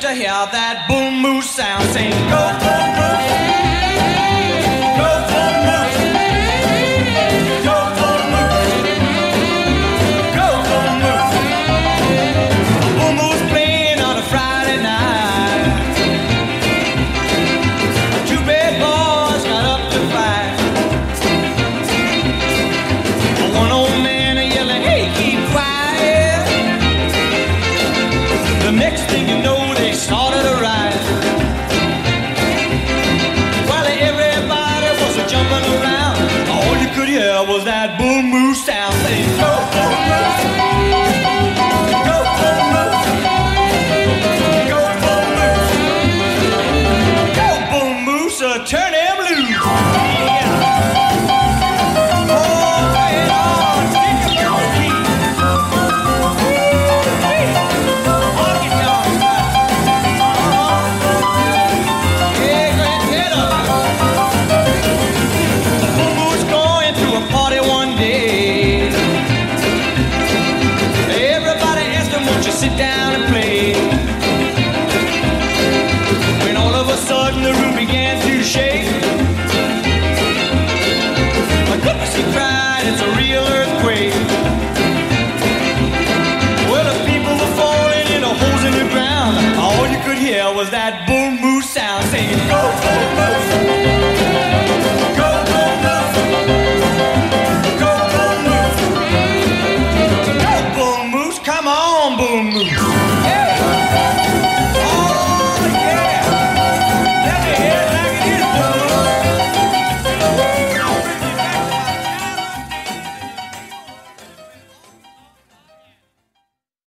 to hear that boom moose sound. Sing, go boom moose, go boom moose, go boom moose, go boom moose. Boom moose playing on a Friday night. Two bad boys got up to fight. One old man yelling, hey, keep quiet. The next thing you know, they started a riot. While everybody was jumping around, all you could hear was that boom moose sound. Say, go boom moose, go boom moose, go boom moose, go boom moose, turn them loose. Yeah. Sit down and play. When all of a sudden the room began to shake. My goodness, he cried, it's a real earthquake. Well, the people were falling in a holes in the ground. All you could hear was that boom moose sound saying, go boom moose, go boom moose, go boom moose, go boom moose, come on boom moose. Yeah.